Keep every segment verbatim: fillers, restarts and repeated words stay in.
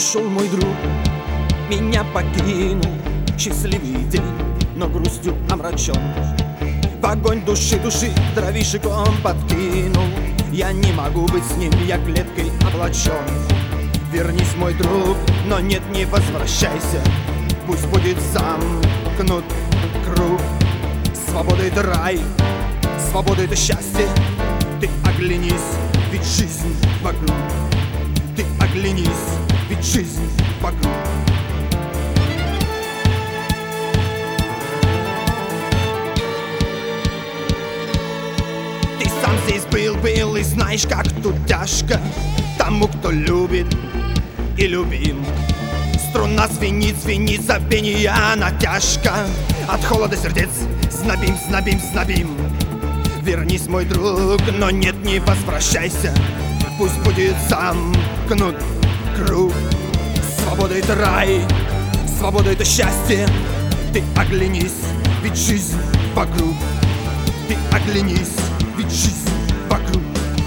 ушел мой друг, меня покинул. Счастливый день, но грустью омрачен. В огонь души души дровишек он подкинул. Я не могу быть с ним, я клеткой облачен. Вернись, мой друг, но нет, не возвращайся. Пусть будет замкнут круг. Свобода — это рай, свобода — это счастье. Ты оглянись, ведь жизнь вокруг. Ты оглянись, ведь жизнь вокруг. Ты сам здесь был, был и знаешь, как тут тяжко тому, кто любит и любим. Струна звенит, звенит, забвение натяжка. От холода сердец знобим, знобим, знобим. Вернись, мой друг, но нет, не возвращайся. Пусть будет замкнут круг. Свобода — это рай, свобода — это счастье. Ты оглянись, ведь жизнь вокруг. Ты оглянись, ведь жизнь вокруг.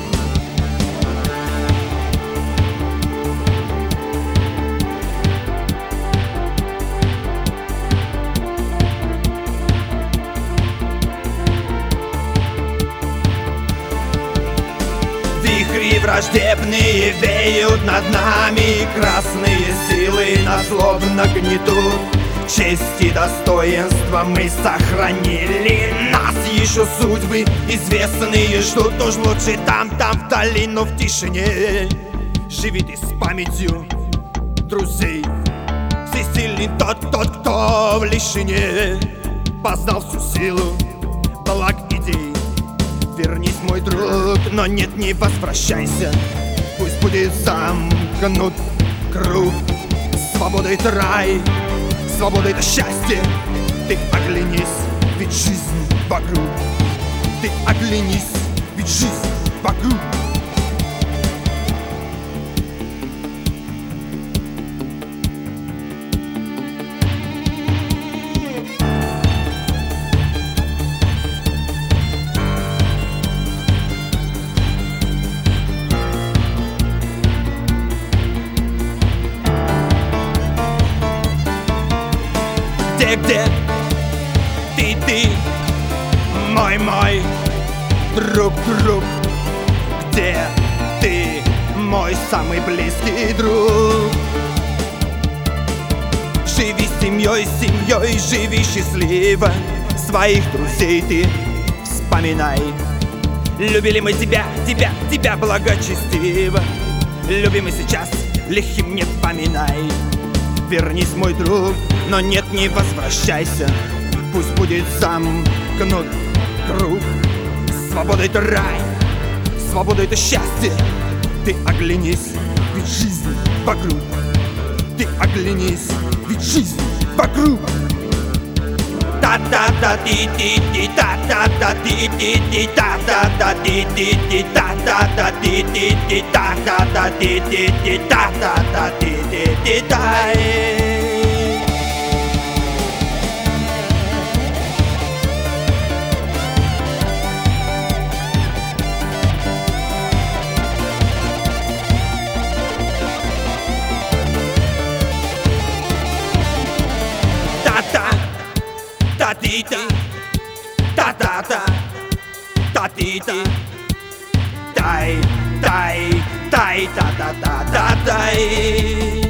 Вихри враждебные веют над нами, красные силы нас злобно гнетут. Честь и достоинство мы сохранили, нас еще судьбы известные ждут. Уж лучше там, там вдали, но в тишине живи ты с памятью друзей. Всесильный тот, тот, кто в лишине познал всю силу благ идей. Вернись, мой друг, но нет, не возвращайся. Пусть будет замкнут круг. Свобода — это рай, свобода — это счастье. Ты оглянись, ведь жизнь вокруг. Ты оглянись, ведь жизнь вокруг. Где, где ты, ты, мой, мой друг, друг? Где ты, мой самый близкий друг? Живи с семьей, с семьей, живи счастливо. Своих друзей ты вспоминай. Любили мы тебя, тебя, тебя благочестиво. Любим и сейчас, лихим не поминай. Вернись, мой друг, но нет, не возвращайся. Пусть будет замкнут круг. Свобода — это рай, свобода — это счастье. Ты оглянись, ведь жизнь вокруг. Ты оглянись, ведь жизнь вокруг. Та-та-та-ти-ти-ти, та-та-та-ти-ти-ти, та-та-та-ти-ти-ти, та-та-та-ти-ти-ти, та-та-та-ти-ти-ти, та-та-та-ти-ти-ти, тай. Та-ти-та, та-та-та, та-ти-та, тай, тай, тай, та-та-та, та-тай.